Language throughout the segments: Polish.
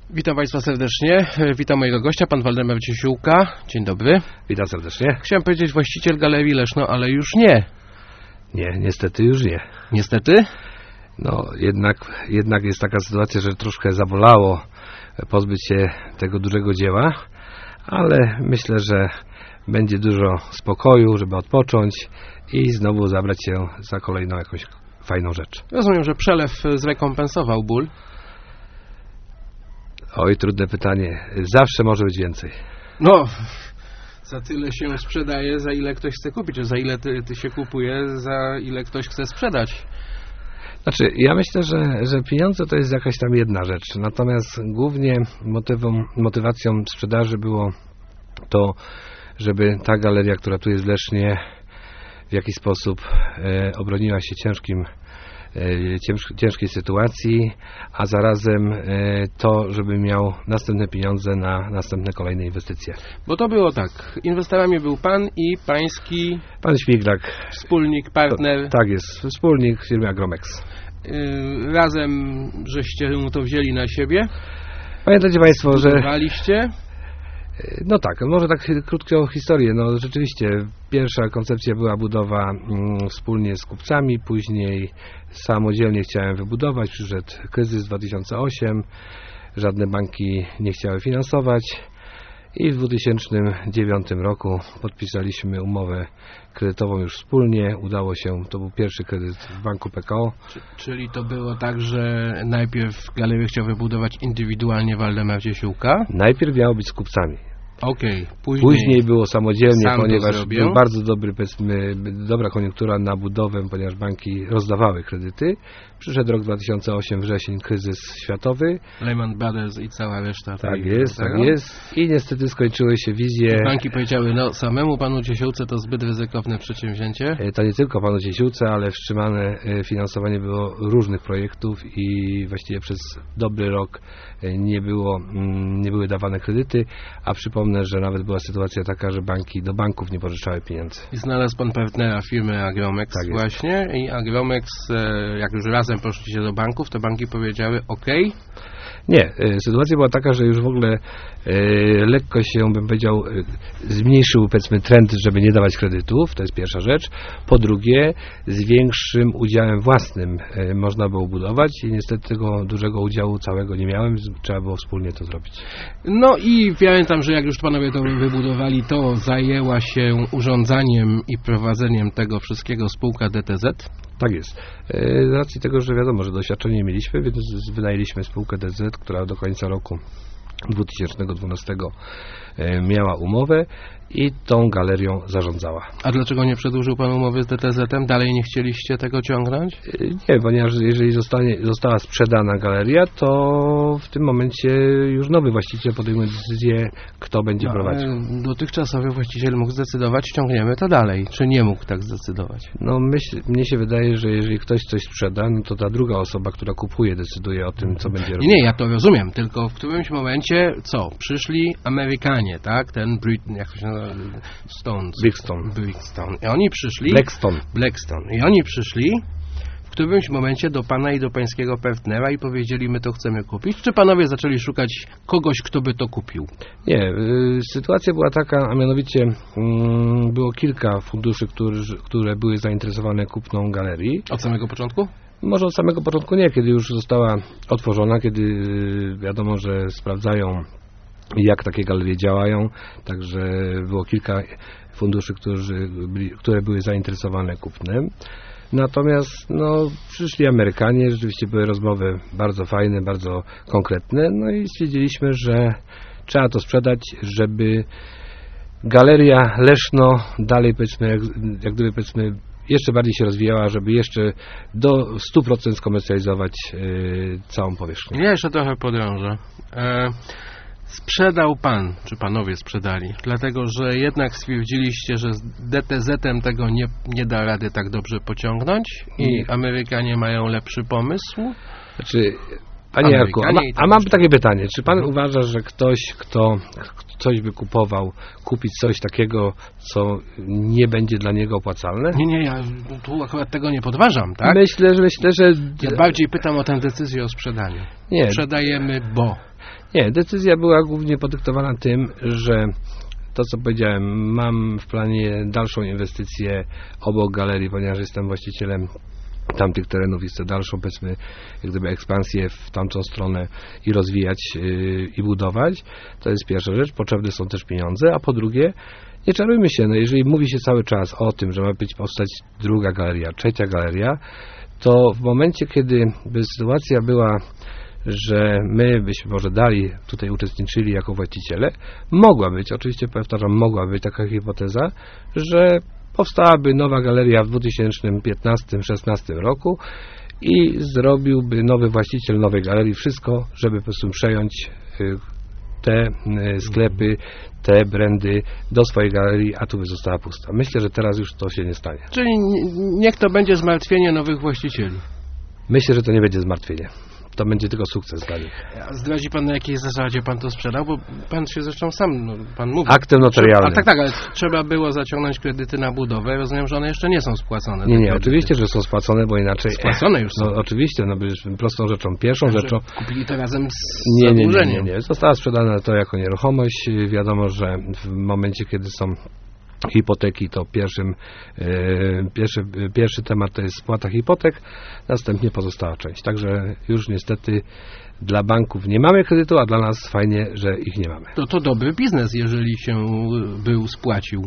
Witam Państwa serdecznie. Witam mojego gościa, pan Waldemar Ciesiółka. Dzień dobry. Witam serdecznie. Chciałem powiedzieć właściciel Galerii Leszno, ale już nie. Nie, niestety już nie. Niestety? No, jednak jest taka sytuacja, że troszkę zabolało pozbyć się tego dużego dzieła, ale myślę, że będzie dużo spokoju, żeby odpocząć i znowu zabrać się za kolejną jakąś fajną rzecz. Rozumiem, że przelew zrekompensował ból. Oj, trudne pytanie. Zawsze może być więcej. No, za tyle się sprzedaje, za ile ktoś chce kupić, za ile ty się kupuje, za ile ktoś chce sprzedać. Znaczy, ja myślę, że pieniądze to jest jakaś tam jedna rzecz, natomiast głównie motywacją sprzedaży było to, żeby ta galeria, która tu jest w Lesznie, w jakiś sposób obroniła się ciężkiej sytuacji, a zarazem to, żeby miał następne pieniądze na następne kolejne inwestycje. Bo to było tak, inwestorami był pan i pański... Pan Śmiglak. Wspólnik, partner. Tak jest, wspólnik firmy Agromex. Razem żeście mu to wzięli na siebie. Pamiętacie Państwo, że... Budowaliście. No tak, może tak krótką historię. No rzeczywiście pierwsza koncepcja była budowa wspólnie z kupcami, później samodzielnie chciałem wybudować, przyszedł kryzys 2008, żadne banki nie chciały finansować i w 2009 roku podpisaliśmy umowę kredytową już wspólnie, udało się, to był pierwszy kredyt w banku PKO. Czyli to było tak, że najpierw galerię chciał wybudować indywidualnie Waldemar Ciesiółka? Najpierw miało być z kupcami. Okej, później było samodzielnie, ponieważ był bardzo dobra koniunktura na budowę, ponieważ banki rozdawały kredyty. Przyszedł rok 2008, wrzesień, kryzys światowy. Lehman Brothers i cała reszta. Tak jest. I niestety skończyły się wizje. Banki powiedziały, no samemu panu Ciesiółce to zbyt ryzykowne przedsięwzięcie. To nie tylko panu Ciesiółce, ale wstrzymane finansowanie było różnych projektów i właściwie przez dobry rok nie były dawane kredyty, a przypomnę, że nawet była sytuacja taka, że banki do banków nie pożyczały pieniędzy. I znalazł pan partnera firmy Agromex właśnie i Agromex, jak już razem poszliście do banków, to banki powiedziały OK? Nie, sytuacja była taka, że już w ogóle lekko się, bym powiedział, zmniejszył powiedzmy trend, żeby nie dawać kredytów, to jest pierwsza rzecz. Po drugie, z większym udziałem własnym można było budować i niestety tego dużego udziału całego nie miałem, trzeba było wspólnie to zrobić. No i pamiętam, że jak już panowie to wybudowali, to zajęła się urządzaniem i prowadzeniem tego wszystkiego spółka DTZ? Tak jest. Z racji tego, że wiadomo, że doświadczenie mieliśmy, więc wynajęliśmy spółkę DZ, która do końca roku 2012 miała umowę i tą galerią zarządzała. A dlaczego nie przedłużył pan umowy z DTZ-em? Dalej nie chcieliście tego ciągnąć? Nie, ponieważ jeżeli została sprzedana galeria, to w tym momencie już nowy właściciel podejmuje decyzję, kto będzie prowadził. Dotychczasowy właściciel mógł zdecydować, ciągniemy to dalej. Czy nie mógł tak zdecydować? No mnie się wydaje, że jeżeli ktoś coś sprzeda, no to ta druga osoba, która kupuje, decyduje o tym, co będzie robić. Nie, ja to rozumiem, tylko w którymś momencie przyszli Amerykanie, tak? Ten jak to się nazywa? Brixton. I oni przyszli... Blackstone. I oni przyszli w którymś momencie do pana i do pańskiego partnera i powiedzieli, my to chcemy kupić. Czy panowie zaczęli szukać kogoś, kto by to kupił? Nie. Sytuacja była taka, a mianowicie było kilka funduszy, które były zainteresowane kupną galerii. Od samego początku? Może od samego początku nie, kiedy już została otworzona, kiedy wiadomo, że sprawdzają, jak takie galerie działają, także było kilka funduszy, które były zainteresowane kupnem. Natomiast przyszli Amerykanie, rzeczywiście były rozmowy bardzo fajne, bardzo konkretne, i stwierdziliśmy, że trzeba to sprzedać, żeby galeria Leszno dalej powiedzmy jeszcze bardziej się rozwijała, żeby jeszcze do 100% skomercjalizować całą powierzchnię. Ja jeszcze trochę podrążę. Sprzedał pan, czy panowie sprzedali, dlatego że jednak stwierdziliście, że z DTZ-em tego nie da rady tak dobrze pociągnąć i Amerykanie mają lepszy pomysł? Znaczy, panie Jarku, a mam takie pytanie, czy pan uważa, że ktoś, kto coś by kupić coś takiego, co nie będzie dla niego opłacalne? Nie, ja tu akurat tego nie podważam, tak? Myślę, że... Ja bardziej pytam o tę decyzję o sprzedaniu. Nie. Sprzedajemy, bo... Nie, decyzja była głównie podyktowana tym, że to, co powiedziałem, mam w planie dalszą inwestycję obok galerii, ponieważ jestem właścicielem tamtych terenów i chcę dalszą, powiedzmy, jak gdyby ekspansję w tamtą stronę i rozwijać i budować. To jest pierwsza rzecz. Potrzebne są też pieniądze, a po drugie, nie czarujmy się, no jeżeli mówi się cały czas o tym, że ma powstać druga galeria, trzecia galeria, to w momencie, kiedy by sytuacja była, że my byśmy może dalej tutaj uczestniczyli jako właściciele, mogła być, oczywiście powtarzam, mogła być taka hipoteza, że powstałaby nowa galeria w 2015-16 roku i zrobiłby nowy właściciel nowej galerii wszystko, żeby po prostu przejąć te sklepy, te brandy do swojej galerii, a tu by została pusta. Myślę, że teraz już to się nie stanie. Czyli niech to będzie zmartwienie nowych właścicieli. Myślę, że to nie będzie zmartwienie. To będzie tylko sukces dla nich. Zdradzi pan, na jakiej zasadzie pan to sprzedał? Bo pan się zresztą sam, pan mówi. Aktem notarialnym. Tak, ale trzeba było zaciągnąć kredyty na budowę. Rozumiem, że one jeszcze nie są spłacone. Nie, oczywiście, że są spłacone, bo inaczej... Spłacone już są. No oczywiście, prostą rzeczą, pierwszą rzeczą... Kupili to razem z zadłużeniem. Nie. Została sprzedana to jako nieruchomość. Wiadomo, że w momencie, kiedy są hipoteki, to pierwszy temat to jest spłata hipotek, następnie pozostała część. Także już niestety dla banków nie mamy kredytu, a dla nas fajnie, że ich nie mamy. To dobry biznes, jeżeli się był spłacił.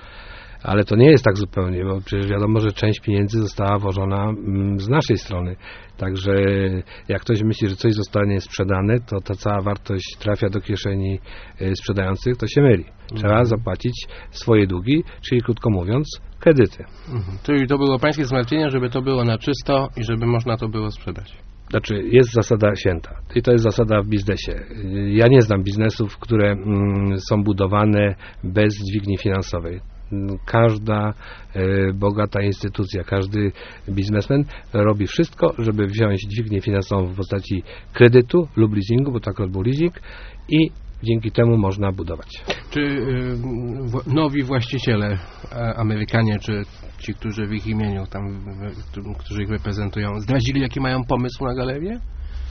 Ale to nie jest tak zupełnie, bo przecież wiadomo, że część pieniędzy została włożona z naszej strony. Także jak ktoś myśli, że coś zostanie sprzedane, to ta cała wartość trafia do kieszeni sprzedających, to się myli. Trzeba zapłacić swoje długi, czyli krótko mówiąc, kredyty. Czyli to było pańskie zmartwienie, żeby to było na czysto i żeby można to było sprzedać. Znaczy, jest zasada święta i to jest zasada w biznesie. Ja nie znam biznesów, które są budowane bez dźwigni finansowej. Każda bogata instytucja, każdy biznesmen robi wszystko, żeby wziąć dźwignię finansową w postaci kredytu lub leasingu, bo tak był leasing, i dzięki temu można budować. Czy nowi właściciele, Amerykanie, czy ci, którzy w ich imieniu, którzy ich reprezentują, zdradzili, jaki mają pomysł na galerię?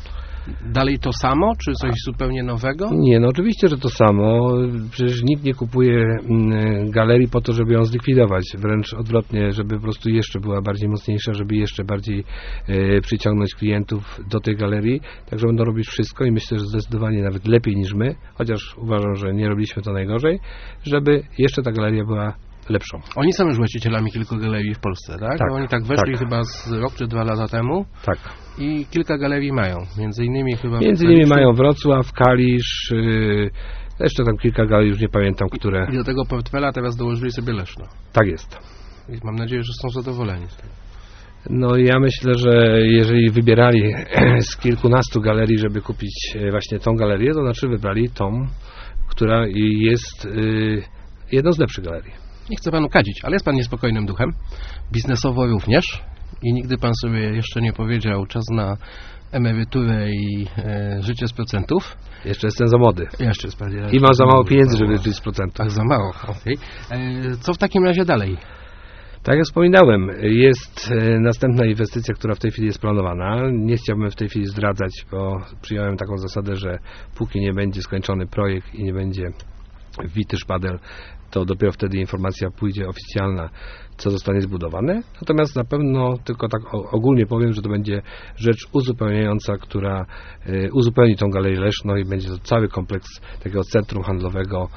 Dalej to samo, czy coś zupełnie nowego? Nie, no oczywiście, że to samo. Przecież nikt nie kupuje galerii po to, żeby ją zlikwidować. Wręcz odwrotnie, żeby po prostu jeszcze była bardziej mocniejsza, żeby jeszcze bardziej przyciągnąć klientów do tej galerii. Także będą robić wszystko i myślę, że zdecydowanie nawet lepiej niż my, chociaż uważam, że nie robiliśmy to najgorzej, żeby jeszcze ta galeria była lepszą. Oni są już właścicielami kilku galerii w Polsce, tak? Tak. Bo oni tak weszli chyba z rok czy 2 lata temu. Tak. I kilka galerii mają. Między innymi mają Wrocław, Kalisz, jeszcze tam kilka galerii, już nie pamiętam, które. I do tego portfela teraz dołożyli sobie Leszno. Tak jest. I mam nadzieję, że są zadowoleni z tego. No ja myślę, że jeżeli wybierali z kilkunastu galerii, żeby kupić właśnie tą galerię, to znaczy wybrali tą, która jest jedną z lepszych galerii. Nie chcę panu kadzić, ale jest pan niespokojnym duchem. Biznesowo również. I nigdy pan sobie jeszcze nie powiedział czas na emeryturę i życie z procentów. Jeszcze jestem za młody. Jeszcze jest pan. I mam za mało pieniędzy, żeby żyć z procentów. Tak, za mało. Okay. Co w takim razie dalej? Tak jak wspominałem, jest następna inwestycja, która w tej chwili jest planowana. Nie chciałbym w tej chwili zdradzać, bo przyjąłem taką zasadę, że póki nie będzie skończony projekt i nie będzie wbity szpadel, to dopiero wtedy informacja pójdzie oficjalna, co zostanie zbudowane. Natomiast na pewno tylko tak ogólnie powiem, że to będzie rzecz uzupełniająca, która uzupełni tą galerię Leszno i będzie to cały kompleks takiego centrum handlowego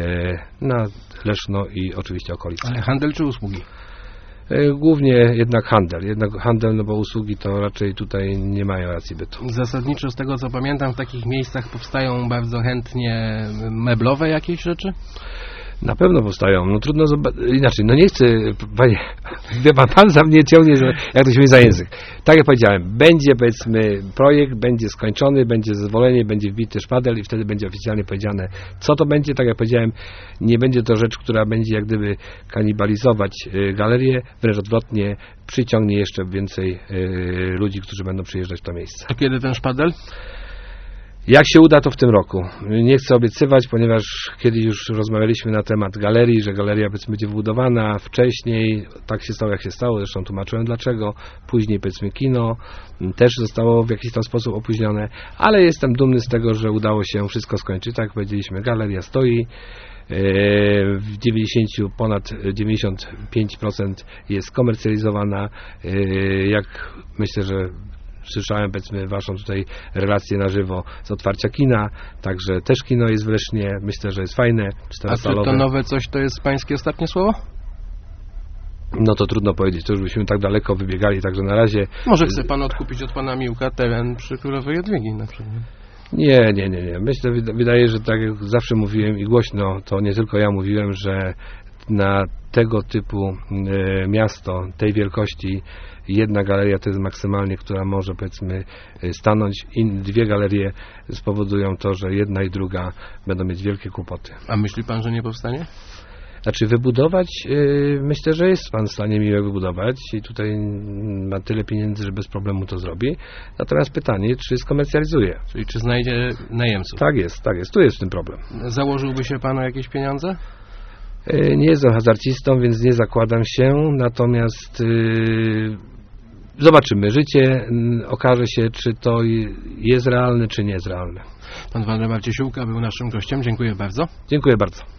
na Leszno i oczywiście okolice. Ale handel czy usługi? Głównie jednak handel, no bo usługi to raczej tutaj nie mają racji bytu. Zasadniczo z tego co pamiętam, w takich miejscach powstają bardzo chętnie meblowe jakieś rzeczy? Na pewno powstają. No trudno inaczej. No nie chcę, panie, wie pan za mnie ciągnie, jak to się mówi, za język. Tak jak powiedziałem, będzie powiedzmy projekt, będzie skończony, będzie zezwolenie, będzie wbity szpadel i wtedy będzie oficjalnie powiedziane, co to będzie. Tak jak powiedziałem, nie będzie to rzecz, która będzie jak gdyby kanibalizować galerię, wręcz odwrotnie, przyciągnie jeszcze więcej ludzi, którzy będą przyjeżdżać w to miejsce. A kiedy ten szpadel? Jak się uda, to w tym roku. Nie chcę obiecywać, ponieważ kiedyś już rozmawialiśmy na temat galerii, że galeria powiedzmy będzie wybudowana wcześniej. Tak się stało, jak się stało. Zresztą tłumaczyłem dlaczego. Później powiedzmy kino też zostało w jakiś tam sposób opóźnione. Ale jestem dumny z tego, że udało się wszystko skończyć. Tak jak powiedzieliśmy, galeria stoi. W ponad 95% jest komercjalizowana. Jak myślę, że słyszałem powiedzmy waszą tutaj relację na żywo z otwarcia kina, także też kino jest w Lesznie, myślę, że jest fajne. A czy to nowe coś to jest pańskie ostatnie słowo? No to trudno powiedzieć, to już byśmy tak daleko wybiegali, także na razie... Może chce pan odkupić od pana Miłka teren przy Królowej Jadwigi na przykład? Nie. Myślę, wydaje, że tak jak zawsze mówiłem i głośno, to nie tylko ja mówiłem, że na tego typu miasto, tej wielkości, jedna galeria to jest maksymalnie, która może powiedzmy stanąć. Dwie galerie spowodują to, że jedna i druga będą mieć wielkie kłopoty. A myśli pan, że nie powstanie? Znaczy wybudować, myślę, że jest pan w stanie miłe wybudować i tutaj ma tyle pieniędzy, że bez problemu to zrobi. Natomiast pytanie, czy skomercjalizuje? Czyli czy znajdzie najemców? Tak jest. Tu jest w tym problem. Założyłby się pan o jakieś pieniądze? Nie jestem hazardzistą, więc nie zakładam się, natomiast zobaczymy. Życie okaże się, czy to jest realne, czy nie jest realne. Pan Waldemar Ciesiółka był naszym gościem. Dziękuję bardzo. Dziękuję bardzo.